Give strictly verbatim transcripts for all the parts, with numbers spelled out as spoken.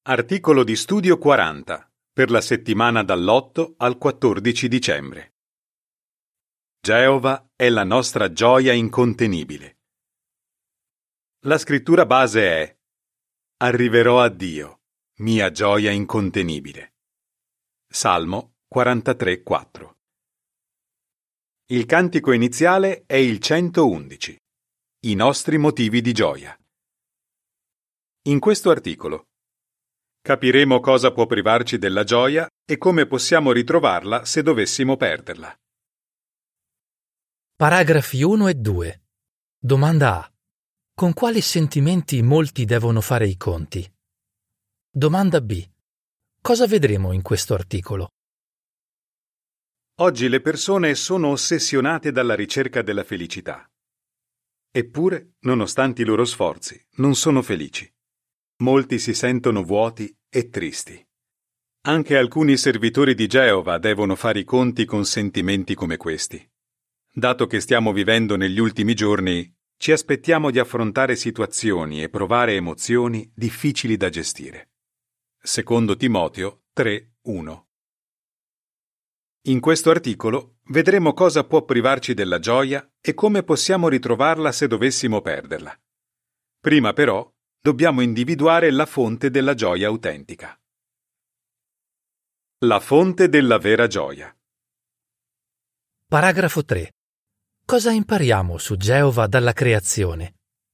Articolo di studio quaranta per la settimana dall'otto al quattordici dicembre. Geova è la nostra gioia incontenibile. La scrittura base è: Arriverò a Dio, mia gioia incontenibile. Salmo quarantatré quattro. Il cantico iniziale è il centoundici. I nostri motivi di gioia. In questo articolo capiremo cosa può privarci della gioia e come possiamo ritrovarla se dovessimo perderla. Paragrafi uno e due. Domanda A. Con quali sentimenti molti devono fare i conti? Domanda B. Cosa vedremo in questo articolo? Oggi le persone sono ossessionate dalla ricerca della felicità. Eppure, nonostante i loro sforzi, non sono felici. Molti si sentono vuoti e tristi. Anche alcuni servitori di Geova devono fare i conti con sentimenti come questi. Dato che stiamo vivendo negli ultimi giorni, ci aspettiamo di affrontare situazioni e provare emozioni difficili da gestire. Secondo Timoteo tre uno. In questo articolo vedremo cosa può privarci della gioia e come possiamo ritrovarla se dovessimo perderla. Prima però dobbiamo individuare la fonte della gioia autentica. La fonte della vera gioia. Paragrafo tre. Cosa impariamo su Geova dalla creazione?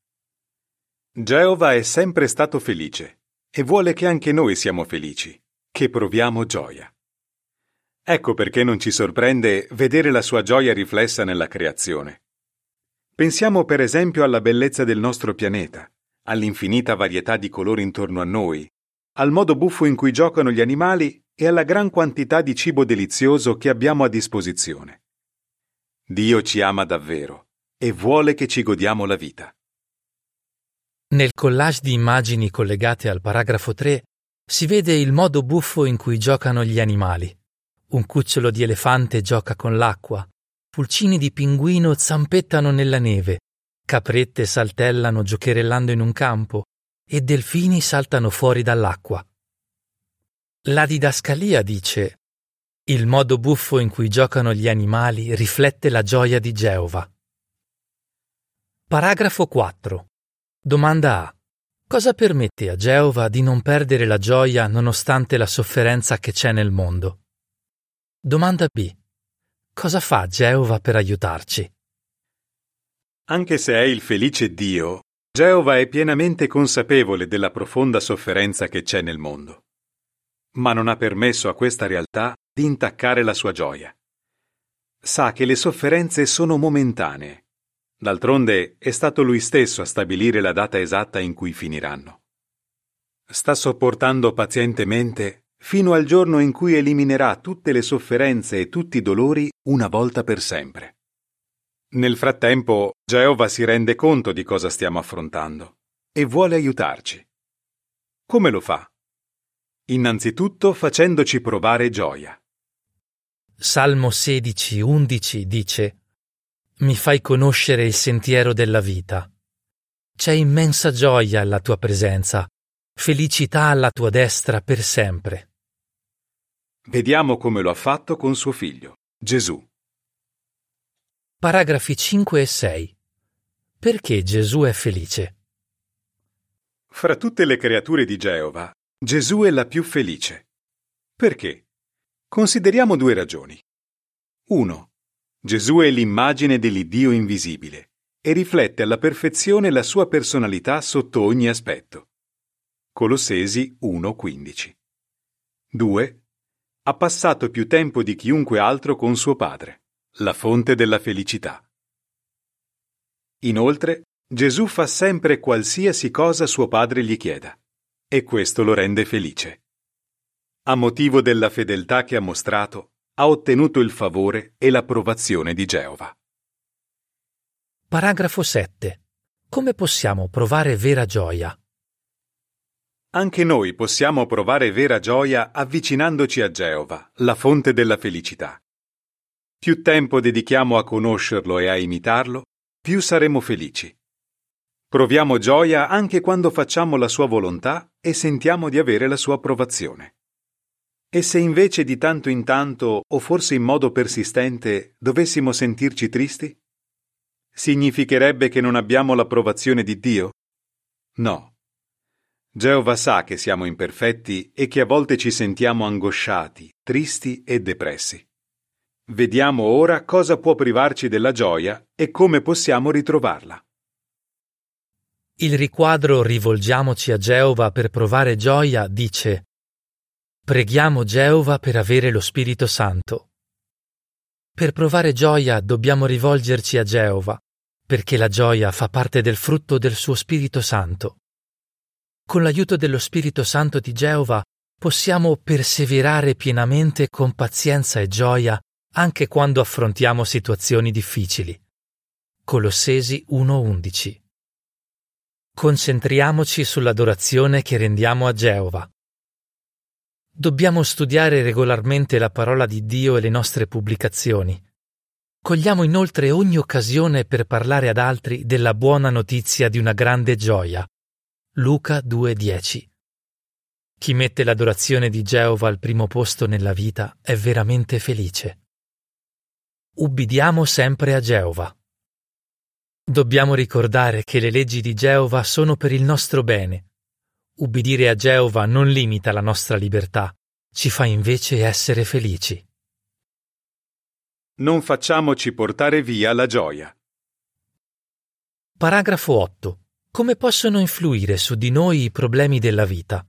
Geova è sempre stato felice e vuole che anche noi siamo felici, che proviamo gioia. Ecco perché non ci sorprende vedere la sua gioia riflessa nella creazione. Pensiamo per esempio alla bellezza del nostro pianeta, all'infinita varietà di colori intorno a noi, al modo buffo in cui giocano gli animali e alla gran quantità di cibo delizioso che abbiamo a disposizione. Dio ci ama davvero e vuole che ci godiamo la vita. Nel collage di immagini collegate al paragrafo tre si vede il modo buffo in cui giocano gli animali. Un cucciolo di elefante gioca con l'acqua, pulcini di pinguino zampettano nella neve, caprette saltellano giocherellando in un campo e delfini saltano fuori dall'acqua. La didascalia dice: il modo buffo in cui giocano gli animali riflette la gioia di Geova. Paragrafo quattro. Domanda A. Cosa permette a Geova di non perdere la gioia nonostante la sofferenza che c'è nel mondo? Domanda B. Cosa fa Geova per aiutarci? Anche se è il felice Dio, Geova è pienamente consapevole della profonda sofferenza che c'è nel mondo. Ma non ha permesso a questa realtà di intaccare la sua gioia. Sa che le sofferenze sono momentanee. D'altronde è stato lui stesso a stabilire la data esatta in cui finiranno. Sta sopportando pazientemente fino al giorno in cui eliminerà tutte le sofferenze e tutti i dolori una volta per sempre. Nel frattempo, Geova si rende conto di cosa stiamo affrontando e vuole aiutarci. Come lo fa? Innanzitutto facendoci provare gioia. Salmo sedici undici dice: mi fai conoscere il sentiero della vita. C'è immensa gioia alla tua presenza, felicità alla tua destra per sempre. Vediamo come lo ha fatto con suo figlio, Gesù. Paragrafi cinque e sei. Perché Gesù è felice? Fra tutte le creature di Geova, Gesù è la più felice. Perché? Consideriamo due ragioni. uno. Gesù è l'immagine dell'Iddio invisibile e riflette alla perfezione la sua personalità sotto ogni aspetto. Colossesi uno quindici. due. Ha passato più tempo di chiunque altro con suo Padre, la fonte della felicità. Inoltre, Gesù fa sempre qualsiasi cosa suo Padre gli chieda, e questo lo rende felice. A motivo della fedeltà che ha mostrato, ha ottenuto il favore e l'approvazione di Geova. Paragrafo sette. Come possiamo provare vera gioia? Anche noi possiamo provare vera gioia avvicinandoci a Geova, la fonte della felicità. Più tempo dedichiamo a conoscerlo e a imitarlo, più saremo felici. Proviamo gioia anche quando facciamo la sua volontà e sentiamo di avere la sua approvazione. E se invece di tanto in tanto, o forse in modo persistente, dovessimo sentirci tristi? Significherebbe che non abbiamo l'approvazione di Dio? No. Geova sa che siamo imperfetti e che a volte ci sentiamo angosciati, tristi e depressi. Vediamo ora cosa può privarci della gioia e come possiamo ritrovarla. Il riquadro "Rivolgiamoci a Geova per provare gioia" dice: Preghiamo Geova per avere lo Spirito Santo. Per provare gioia dobbiamo rivolgerci a Geova, perché la gioia fa parte del frutto del suo Spirito Santo. Con l'aiuto dello Spirito Santo di Geova possiamo perseverare pienamente con pazienza e gioia anche quando affrontiamo situazioni difficili. Colossesi uno undici. Concentriamoci sull'adorazione che rendiamo a Geova. Dobbiamo studiare regolarmente la parola di Dio e le nostre pubblicazioni. Cogliamo inoltre ogni occasione per parlare ad altri della buona notizia di una grande gioia. Luca due dieci. Chi mette l'adorazione di Geova al primo posto nella vita è veramente felice. Ubbidiamo sempre a Geova. Dobbiamo ricordare che le leggi di Geova sono per il nostro bene. Ubbidire a Geova non limita la nostra libertà, ci fa invece essere felici. Non facciamoci portare via la gioia. Paragrafo otto. Come possono influire su di noi i problemi della vita?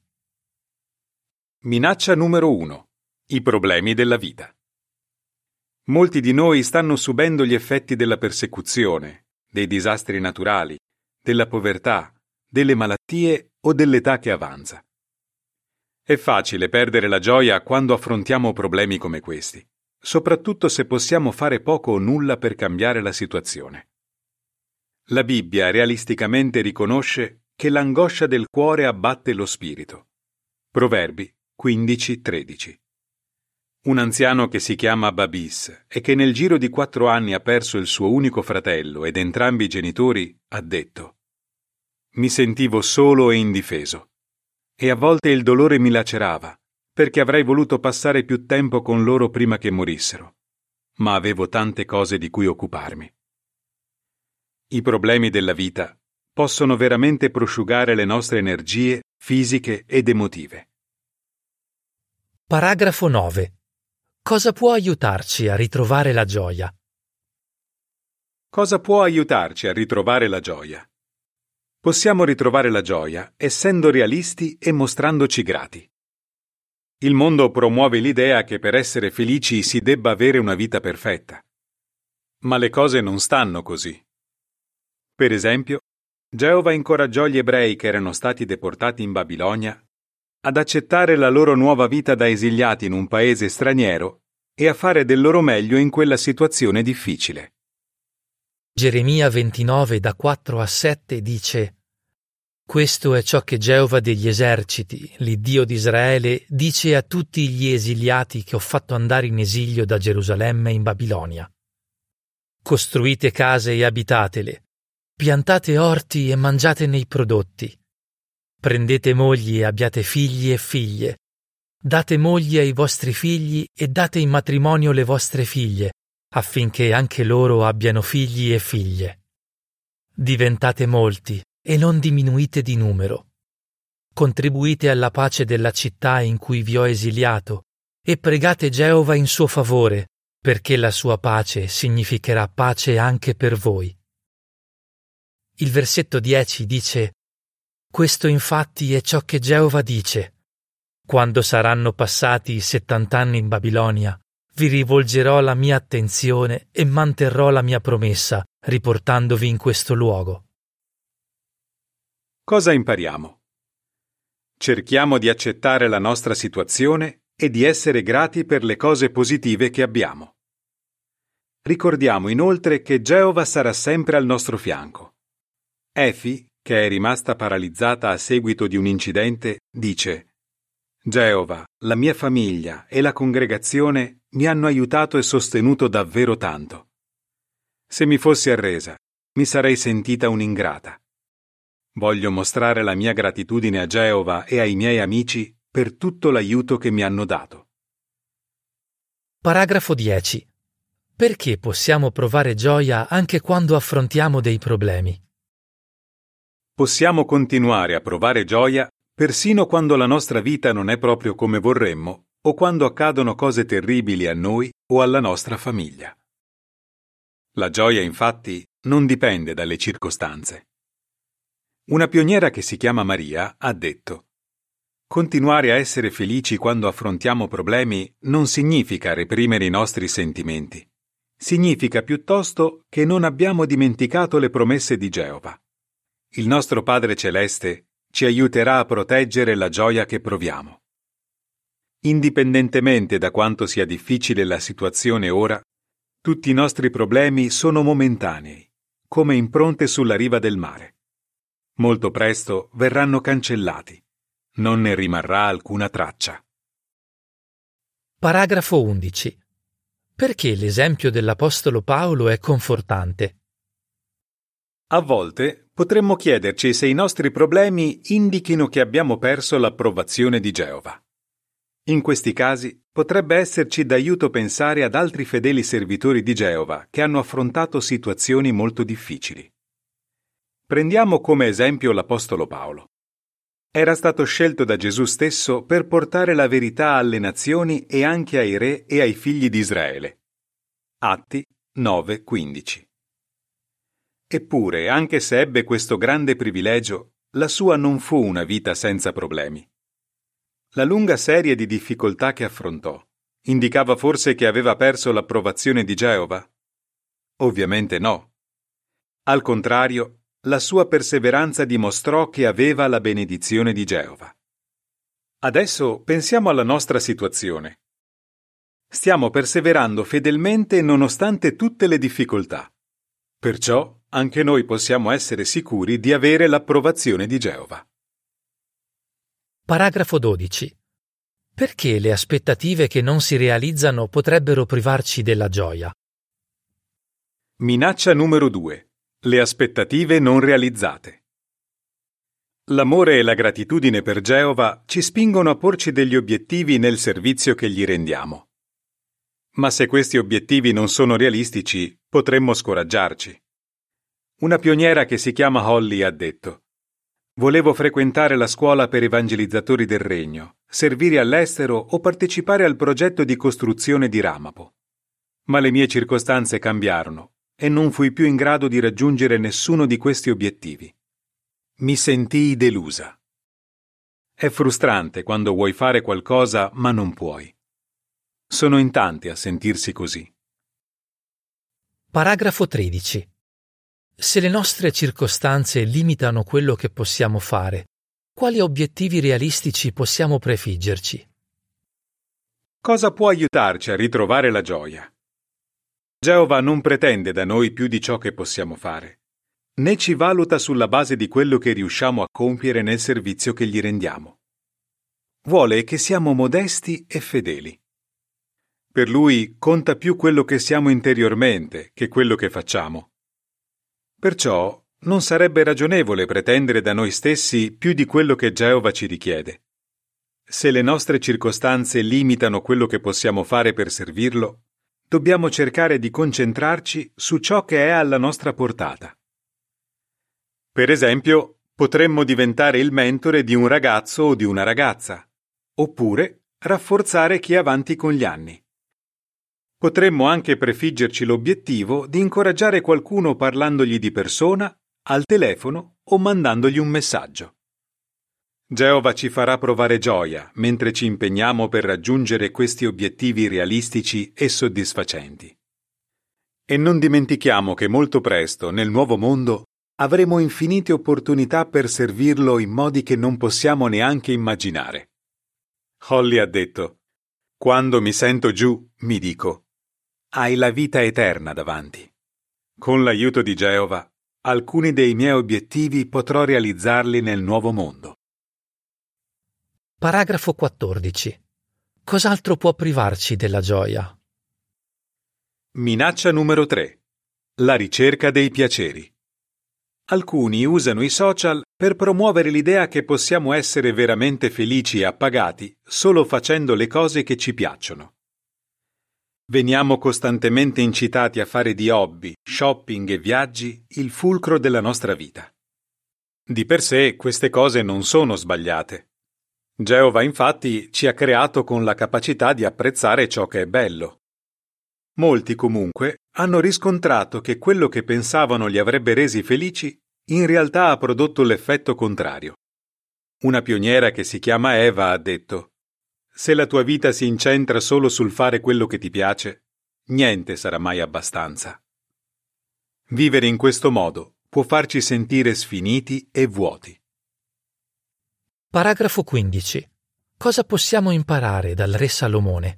Minaccia numero uno. I problemi della vita. Molti di noi stanno subendo gli effetti della persecuzione, dei disastri naturali, della povertà, delle malattie o dell'età che avanza. È facile perdere la gioia quando affrontiamo problemi come questi, soprattutto se possiamo fare poco o nulla per cambiare la situazione. La Bibbia realisticamente riconosce che l'angoscia del cuore abbatte lo spirito. Proverbi quindici tredici. Un anziano che si chiama Babis e che nel giro di quattro anni ha perso il suo unico fratello ed entrambi i genitori ha detto: Mi sentivo solo e indifeso, e a volte il dolore mi lacerava, perché avrei voluto passare più tempo con loro prima che morissero, ma avevo tante cose di cui occuparmi. I problemi della vita possono veramente prosciugare le nostre energie fisiche ed emotive. Paragrafo nove. Cosa può aiutarci a ritrovare la gioia? Cosa può aiutarci a ritrovare la gioia? Possiamo ritrovare la gioia essendo realisti e mostrandoci grati. Il mondo promuove l'idea che per essere felici si debba avere una vita perfetta. Ma le cose non stanno così. Per esempio, Geova incoraggiò gli ebrei che erano stati deportati in Babilonia ad accettare la loro nuova vita da esiliati in un paese straniero e a fare del loro meglio in quella situazione difficile. Geremia ventinove da quattro a sette dice: Questo è ciò che Geova degli eserciti, l'Iddio di Israele, dice a tutti gli esiliati che ho fatto andare in esilio da Gerusalemme in Babilonia. Costruite case e abitatele, piantate orti e mangiatene i prodotti. Prendete mogli e abbiate figli e figlie. Date mogli ai vostri figli e date in matrimonio le vostre figlie, affinché anche loro abbiano figli e figlie. Diventate molti e non diminuite di numero. Contribuite alla pace della città in cui vi ho esiliato e pregate Geova in suo favore, perché la sua pace significherà pace anche per voi. Il versetto dieci dice: Questo infatti è ciò che Geova dice: Quando saranno passati i settant'anni in Babilonia, vi rivolgerò la mia attenzione e manterrò la mia promessa, riportandovi in questo luogo. Cosa impariamo? Cerchiamo di accettare la nostra situazione e di essere grati per le cose positive che abbiamo. Ricordiamo inoltre che Geova sarà sempre al nostro fianco. Efi, che è rimasta paralizzata a seguito di un incidente, dice: Geova, la mia famiglia e la congregazione mi hanno aiutato e sostenuto davvero tanto. Se mi fossi arresa, mi sarei sentita un'ingrata. Voglio mostrare la mia gratitudine a Geova e ai miei amici per tutto l'aiuto che mi hanno dato. Paragrafo dieci. Perché possiamo provare gioia anche quando affrontiamo dei problemi? Possiamo continuare a provare gioia persino quando la nostra vita non è proprio come vorremmo o quando accadono cose terribili a noi o alla nostra famiglia. La gioia, infatti, non dipende dalle circostanze. Una pioniera che si chiama Maria ha detto: continuare a essere felici quando affrontiamo problemi non significa reprimere i nostri sentimenti. Significa piuttosto che non abbiamo dimenticato le promesse di Geova. Il nostro Padre Celeste ci aiuterà a proteggere la gioia che proviamo. Indipendentemente da quanto sia difficile la situazione ora, tutti i nostri problemi sono momentanei, come impronte sulla riva del mare. Molto presto verranno cancellati. Non ne rimarrà alcuna traccia. Paragrafo undici. Perché l'esempio dell'Apostolo Paolo è confortante? A volte potremmo chiederci se i nostri problemi indichino che abbiamo perso l'approvazione di Geova. In questi casi potrebbe esserci d'aiuto pensare ad altri fedeli servitori di Geova che hanno affrontato situazioni molto difficili. Prendiamo come esempio l'Apostolo Paolo. Era stato scelto da Gesù stesso per portare la verità alle nazioni e anche ai re e ai figli di Israele. Atti nove quindici. Eppure, anche se ebbe questo grande privilegio, la sua non fu una vita senza problemi. La lunga serie di difficoltà che affrontò indicava forse che aveva perso l'approvazione di Geova? Ovviamente no. Al contrario, la sua perseveranza dimostrò che aveva la benedizione di Geova. Adesso pensiamo alla nostra situazione. Stiamo perseverando fedelmente nonostante tutte le difficoltà. Perciò anche noi possiamo essere sicuri di avere l'approvazione di Geova. Paragrafo dodici. Perché le aspettative che non si realizzano potrebbero privarci della gioia? Minaccia numero due. Le aspettative non realizzate. L'amore e la gratitudine per Geova ci spingono a porci degli obiettivi nel servizio che gli rendiamo. Ma se questi obiettivi non sono realistici, potremmo scoraggiarci. Una pioniera che si chiama Holly ha detto: volevo frequentare la scuola per evangelizzatori del Regno, servire all'estero o partecipare al progetto di costruzione di Ramapo. Ma le mie circostanze cambiarono e non fui più in grado di raggiungere nessuno di questi obiettivi. Mi sentii delusa. È frustrante quando vuoi fare qualcosa ma non puoi. Sono in tanti a sentirsi così. Paragrafo tredici. Se le nostre circostanze limitano quello che possiamo fare, quali obiettivi realistici possiamo prefiggerci? Cosa può aiutarci a ritrovare la gioia? Geova non pretende da noi più di ciò che possiamo fare, né ci valuta sulla base di quello che riusciamo a compiere nel servizio che gli rendiamo. Vuole che siamo modesti e fedeli. Per lui conta più quello che siamo interiormente che quello che facciamo. Perciò non sarebbe ragionevole pretendere da noi stessi più di quello che Geova ci richiede. Se le nostre circostanze limitano quello che possiamo fare per servirlo, dobbiamo cercare di concentrarci su ciò che è alla nostra portata. Per esempio, potremmo diventare il mentore di un ragazzo o di una ragazza, oppure rafforzare chi è avanti con gli anni. Potremmo anche prefiggerci l'obiettivo di incoraggiare qualcuno parlandogli di persona, al telefono o mandandogli un messaggio. Geova ci farà provare gioia mentre ci impegniamo per raggiungere questi obiettivi realistici e soddisfacenti. E non dimentichiamo che molto presto, nel nuovo mondo, avremo infinite opportunità per servirlo in modi che non possiamo neanche immaginare. Holly ha detto: quando mi sento giù, mi dico, hai la vita eterna davanti. Con l'aiuto di Geova, alcuni dei miei obiettivi potrò realizzarli nel nuovo mondo. Paragrafo quattordici. Cos'altro può privarci della gioia? Minaccia numero tre. La ricerca dei piaceri. Alcuni usano i social per promuovere l'idea che possiamo essere veramente felici e appagati solo facendo le cose che ci piacciono. Veniamo costantemente incitati a fare di hobby, shopping e viaggi il fulcro della nostra vita. Di per sé queste cose non sono sbagliate. Geova infatti ci ha creato con la capacità di apprezzare ciò che è bello. Molti comunque hanno riscontrato che quello che pensavano li avrebbe resi felici in realtà ha prodotto l'effetto contrario. Una pioniera che si chiama Eva ha detto: «Se la tua vita si incentra solo sul fare quello che ti piace, niente sarà mai abbastanza». Vivere in questo modo può farci sentire sfiniti e vuoti. Paragrafo quindici. Cosa possiamo imparare dal re Salomone?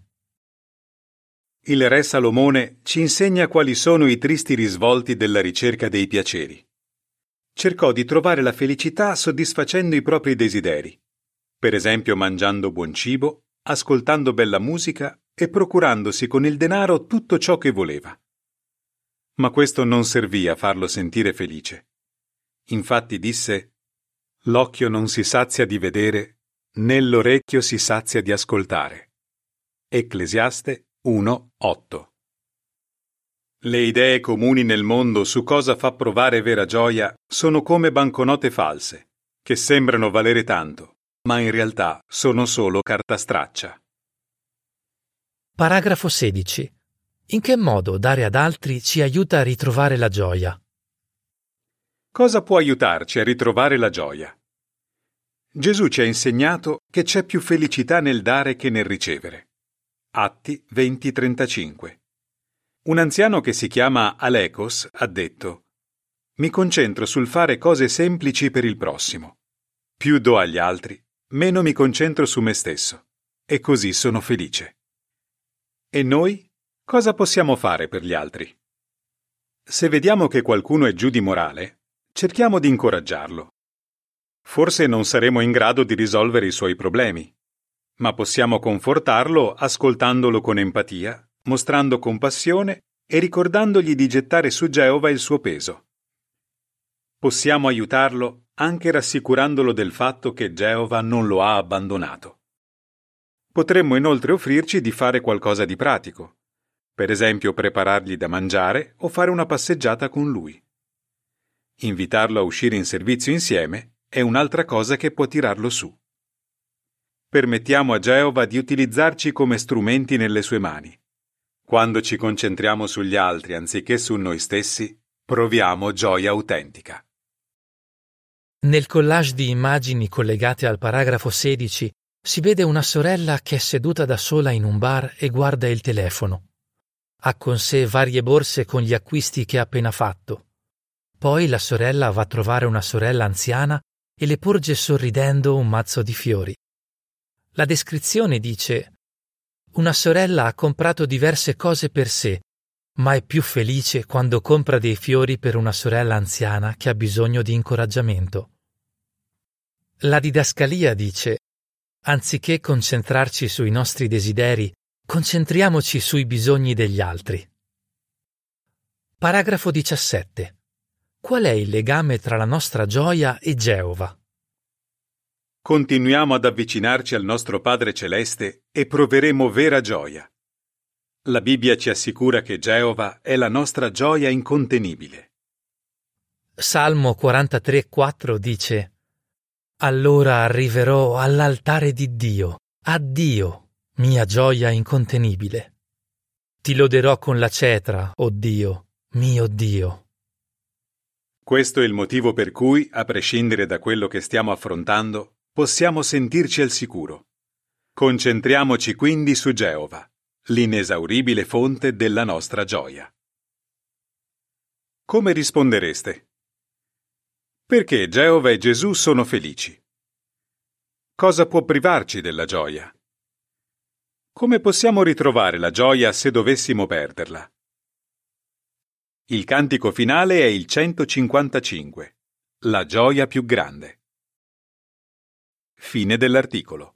Il re Salomone ci insegna quali sono i tristi risvolti della ricerca dei piaceri. Cercò di trovare la felicità soddisfacendo i propri desideri, per esempio mangiando buon cibo, ascoltando bella musica e procurandosi con il denaro tutto ciò che voleva. Ma questo non servì a farlo sentire felice. Infatti disse: «L'occhio non si sazia di vedere, né l'orecchio si sazia di ascoltare». Ecclesiaste uno otto. Le idee comuni nel mondo su cosa fa provare vera gioia sono come banconote false, che sembrano valere tanto, ma in realtà sono solo carta straccia. Paragrafo sedici. In che modo dare ad altri ci aiuta a ritrovare la gioia? Cosa può aiutarci a ritrovare la gioia? Gesù ci ha insegnato che c'è più felicità nel dare che nel ricevere. Atti venti trentacinque. Un anziano che si chiama Alekos ha detto: «Mi concentro sul fare cose semplici per il prossimo. Più do agli altri, meno mi concentro su me stesso, e così sono felice». E noi? Cosa possiamo fare per gli altri? Se vediamo che qualcuno è giù di morale, cerchiamo di incoraggiarlo. Forse non saremo in grado di risolvere i suoi problemi, ma possiamo confortarlo ascoltandolo con empatia, mostrando compassione e ricordandogli di gettare su Geova il suo peso. Possiamo aiutarlo anche rassicurandolo del fatto che Geova non lo ha abbandonato. Potremmo inoltre offrirci di fare qualcosa di pratico, per esempio preparargli da mangiare o fare una passeggiata con lui. Invitarlo a uscire in servizio insieme è un'altra cosa che può tirarlo su. Permettiamo a Geova di utilizzarci come strumenti nelle sue mani. Quando ci concentriamo sugli altri anziché su noi stessi, proviamo gioia autentica. Nel collage di immagini collegate al paragrafo sedici si vede una sorella che è seduta da sola in un bar e guarda il telefono. Ha con sé varie borse con gli acquisti che ha appena fatto. Poi la sorella va a trovare una sorella anziana e le porge sorridendo un mazzo di fiori. La descrizione dice: «Una sorella ha comprato diverse cose per sé, ma è più felice quando compra dei fiori per una sorella anziana che ha bisogno di incoraggiamento». La didascalia dice: «Anziché concentrarci sui nostri desideri, concentriamoci sui bisogni degli altri». Paragrafo diciassette. Qual è il legame tra la nostra gioia e Geova? Continuiamo ad avvicinarci al nostro Padre Celeste e proveremo vera gioia. La Bibbia ci assicura che Geova è la nostra gioia incontenibile. Salmo quarantatré quattro dice: «Allora arriverò all'altare di Dio, a Dio, mia gioia incontenibile. Ti loderò con la cetra, o Dio, mio Dio». Questo è il motivo per cui, a prescindere da quello che stiamo affrontando, possiamo sentirci al sicuro. Concentriamoci quindi su Geova, l'inesauribile fonte della nostra gioia. Come rispondereste? Perché Geova e Gesù sono felici? Cosa può privarci della gioia? Come possiamo ritrovare la gioia se dovessimo perderla? Il cantico finale è il centocinquantacinque, la gioia più grande. Fine dell'articolo.